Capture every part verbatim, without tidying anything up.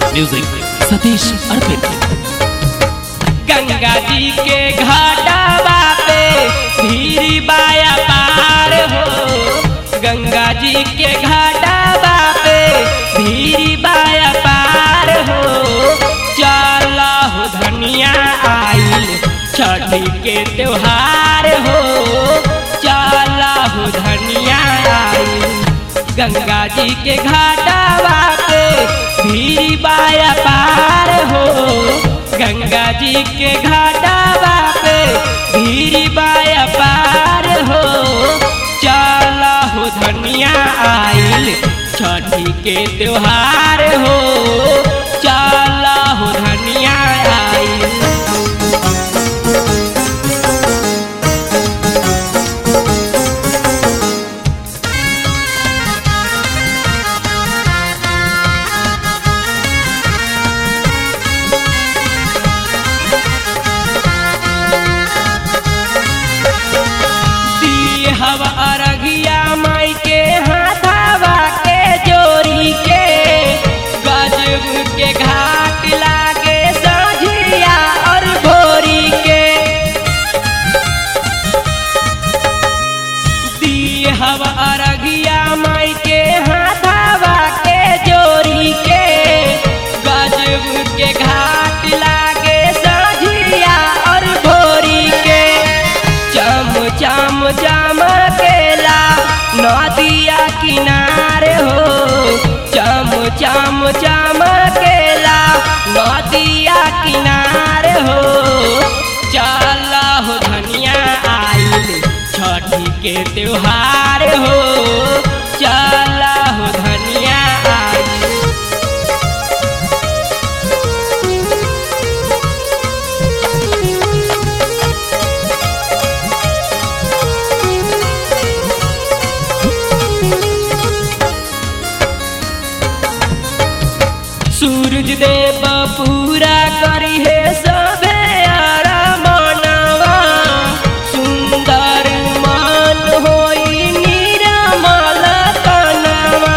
Music Satish अर्पित। गंगा जी के घाटावा पे भीरी बाया पार हो, गंगा जी के घाटावा पे भीरी बाया पार हो। चला हो धनिया आइल छठी के त्योहार हो, चला हो धनिया आइल गंगा जी के घाटावा पे भीरी बाया पार हो, गंगा जी के घाटावा पे भीरी बाया पार हो। चला हो धनिया आइल छठी के त्योहार हो, चला हो धनिया आइल। हवा अरगिया माई के हाथावा के जोड़ी के गजब के घाट लागे साझिया और भोरी के। दी हवा अरगिया माई के हाथावा के जोड़ी के गजब के घाट लागे साझिया और भोरी के। चम चम चम केला नदिया किनारे हो, चम चम चम केला नदिया किनारे हो। चला हो धनिया आइल छठी के त्योहार हो, चला हो धनिया आइल। सूरज देव पूरा करी है सबे आरा मनवा, सुंदर मन होई निरमल तनवा।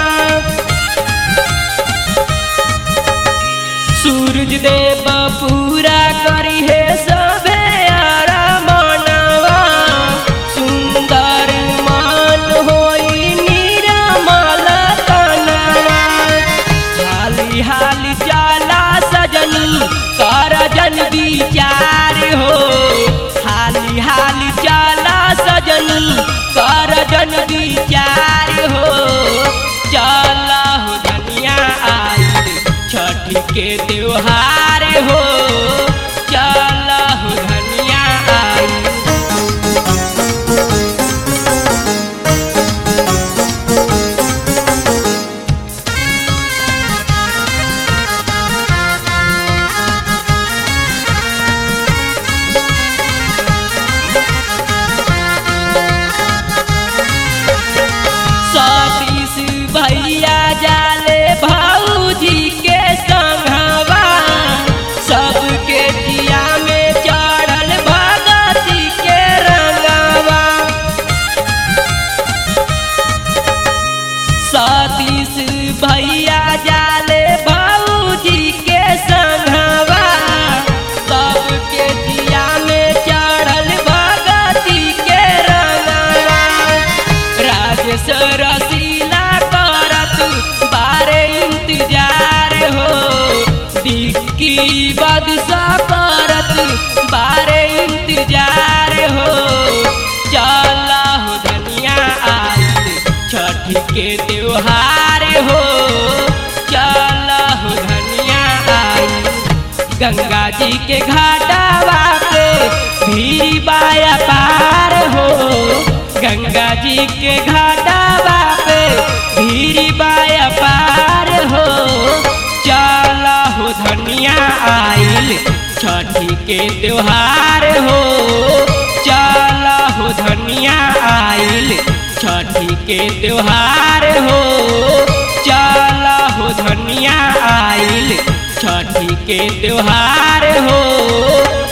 सूरज देव पूरा करी है सबे आरा मनवा, सुंदर मन होई निरमल तनवा। हाली हाली चला सजनी कर जन विचार हो, हाली हाली चला सजनी कर जन विचार हो। चला हो धनिया आइल छठी के त्योहार हो, चला हो धनिया आइल। सतीश भैया जाले भाऊजी के संघवा, सबके जिया में चढ़ल भगती के रंगवा। सतीश भैया जाले भाऊजी के संघवा, सबके जिया में चढ़ल भगती के रंगवा। राजेश रसीला करत बारे इंतजार हो, डिक्की बादशाह करत बारे इंतजार हो। चला हो धनिया आइल छठी के त्योहार हो, चला हो धनिया आइल गंगा जी के घाटावा पे भीरी बाया पार हो, गंगा जी के घाटावा पे भीरी बाया पार हो। चला हो धनिया आइल छठी के त्योहार हो, चला हो धनिया आइल छठी के त्योहार हो, चला हो धनिया आइल छठी के त्योहार हो।